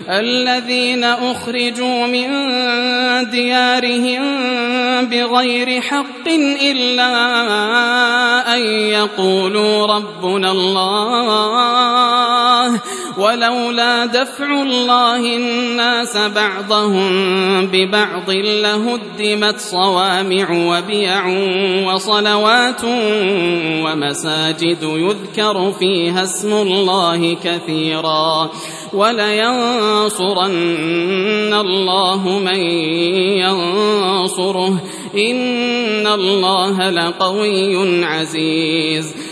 الذين أخرجوا من ديارهم بغير حق إلا أن يقولوا ربنا الله ولولا دفع الله الناس بعضهم ببعض لهدمت صوامع وبيع وصلوات ومساجد يذكر فيها اسم الله كثيرا ولينصرن الله من ينصره إن الله لقوي عزيز